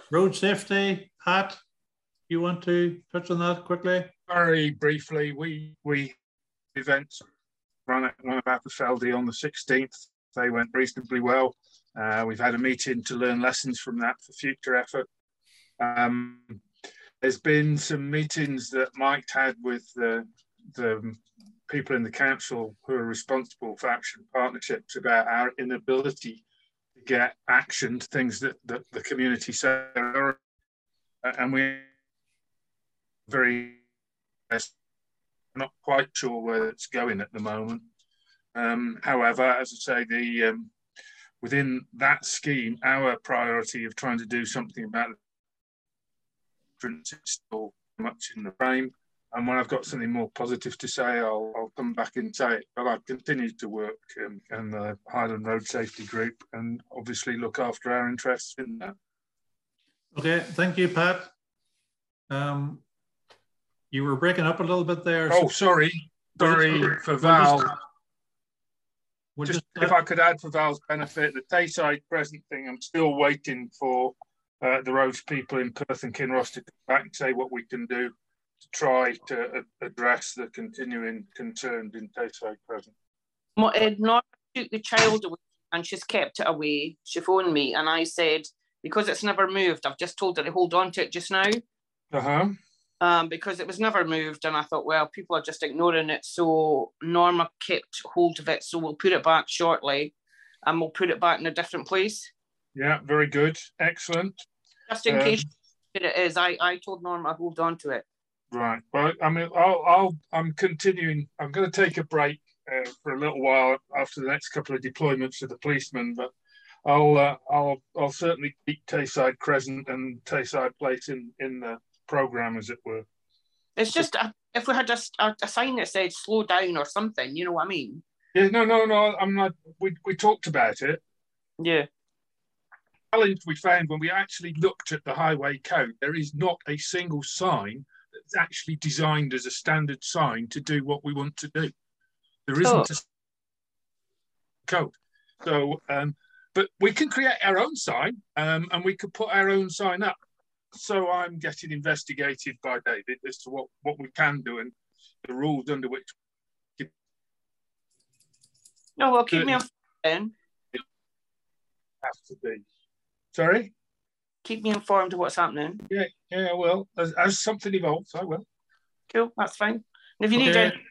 Road safety, Pat, you want to touch on that quickly? Very briefly, we events run at Appenfelde on the 16th. They went reasonably well. We've had a meeting to learn lessons from that for future effort. There's been some meetings that Mike had with the people in the council who are responsible for action partnerships about our inability to get action to things that the community say, and we're very not quite sure where it's going at the moment. However, as I say, within that scheme, our priority of trying to do something about it is still much in the frame. And when I've got something more positive to say, I'll come back and say it. But I've continued to work in the Highland Road Safety Group and obviously look after our interests in that. Okay, thank you, Pat. You were breaking up a little bit there. Oh, sorry for Val. If I could add for Val's benefit, the Tayside Crescent thing, I'm still waiting for the roads people in Perth and Kinross to come back and say what we can do to try to address the continuing concerns in Tayside Crescent. Well, Nora took the child away and she's kept it away. She phoned me and I said, because it's never moved, I've just told her to hold on to it just now. Because it was never moved, and I thought, well, people are just ignoring it. So Norma kept hold of it, so we'll put it back shortly and we'll put it back in a different place. Yeah, very good. Excellent. Just in case it is, I told Norma hold on to it. Right. Well, I mean, I'm continuing. I'm going to take a break for a little while after the next couple of deployments of the policemen, but I'll certainly keep Tayside Crescent and Tayside Place in the program, as it were. It's just if we had a sign that said slow down or something, you know what I mean? Yeah, no, I'm not. We talked about it. Yeah. The challenge we found when we actually looked at the highway code, there is not a single sign that's actually designed as a standard sign to do what we want to do. There isn't a code. So, but we can create our own sign, and we could put our own sign up. So I'm getting investigated by David as to what we can do and the rules under which. No, well, keep me informed then. It has to be. Sorry? Keep me informed of what's happening. Yeah, well, as something evolves, I will. Cool, that's fine. And if you need anything